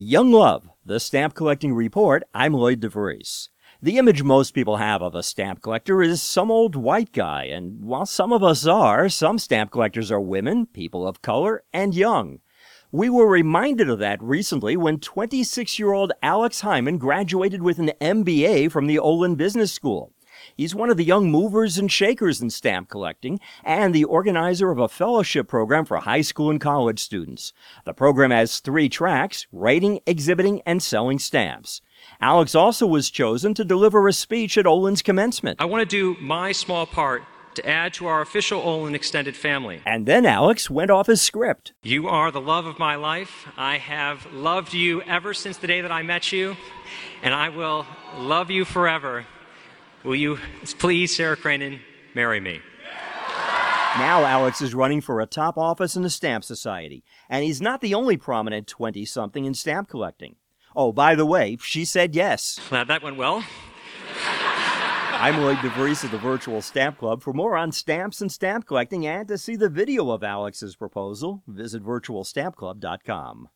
Young Love, the Stamp Collecting Report. I'm Lloyd DeVries. The image most people have of a stamp collector is some old white guy, and while some of us are, some stamp collectors are women, people of color, and young. We were reminded of that recently when 26-year-old Alex Hyman graduated with an MBA from the Olin Business School. He's one of the young movers and shakers in stamp collecting and the organizer of a fellowship program for high school and college students. The program has 3 tracks: writing, exhibiting, and selling stamps. Alex also was chosen to deliver a speech at Olin's commencement. I want to do my small part to add to our official Olin extended family. And then Alex went off his script. You are the love of my life. I have loved you ever since the day that I met you, and I will love you forever. Will you please, Sarah Cranen, marry me? Now Alex is running for a top office in the Stamp Society, and he's not the only prominent 20-something in stamp collecting. Oh, by the way, she said yes. Glad that went well. I'm Lloyd DeVries of the Virtual Stamp Club. For more on stamps and stamp collecting and to see the video of Alex's proposal, visit virtualstampclub.com.